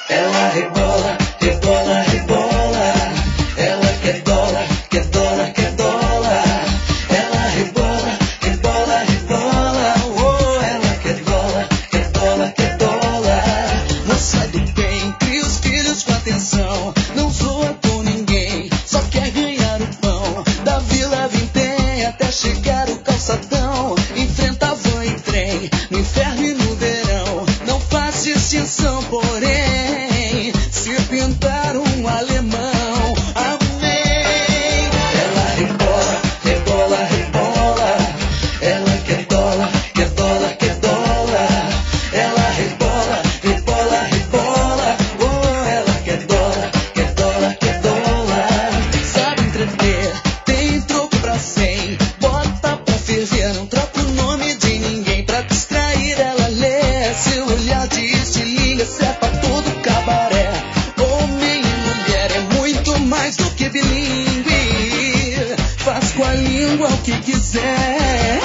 Ela rebola, rebola, rebola. Ela quer dólar, quer dólar, quer dólar. Ela rebola, rebola, rebola. Oh, ela quer dólar, quer dólar, quer dólar. Moça do bem, cria os filhos com atenção. Não zoa com ninguém, só quer ganhar o pão. Da Vila Vintém até chegar o calçadão. Enfrenta van e trem, no inferno e no verão. Não faz distinção, porém, se pintar um alemão. Amém. Ela rebola, rebola, rebola. Ela quer dólar, quer dólar, quer dólar. Ela rebola, rebola, rebola. Oh, ela quer dólar, quer dólar, quer dólar. Sabe entreter, tem troco pra 100. Bota pra ferver, não troca o nome de ninguém. Pra distrair ela lê, seu olhar de estilinga. Se é pra todo cabaré, homem e mulher é muito mais do que bilíngue. Faz com a língua o que quiser.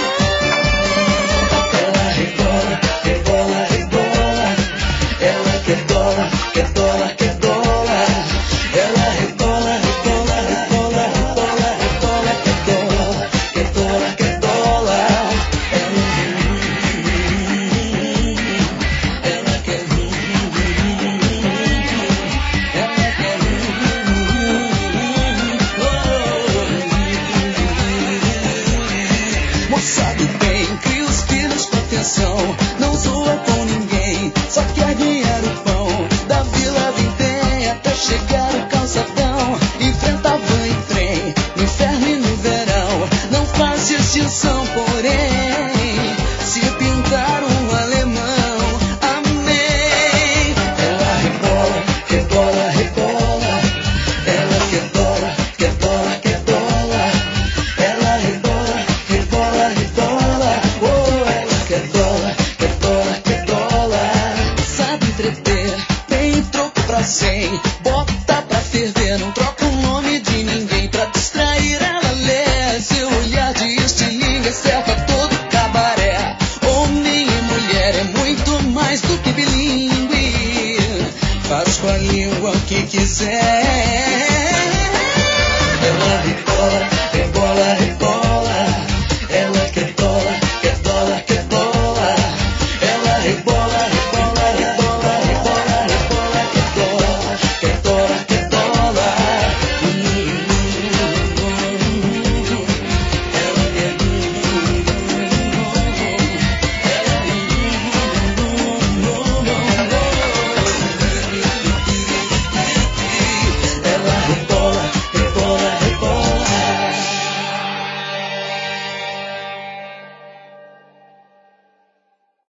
Ela rebola, rebola, rebola. Ela quer dólar, quer dólar, quer dólar. Ela rebola, rebola, rebola, rebola, rebola. Quer dólar, quer dólar, quer dólar. Ela quer ela quer Moça do bem, cria os filhos com atenção. Não zoa com ninguém, só quer ganhar o pão. Da Vila Vintém até chegar o calçadão. Enfrenta van e trem, no inferno e no verão. Não faz distinção, porém, se pintar um alemão. Amém. Ela rebola, rebola, rebola. Ela quer dólar, quer dólar, quer dólar. Ela rebola, rebola, rebola. Oh, ela quer dólar, quer dólar, quer dólar. Sabe entreter, tem troco pra 100. Bota pra ferver, não troca o nome de ninguém. Pra distrair ela lê, seu olhar de estilinga. Serve a todo cabaré, homem e mulher é muito mais do que bilíngue. Faz com a língua o que quiser.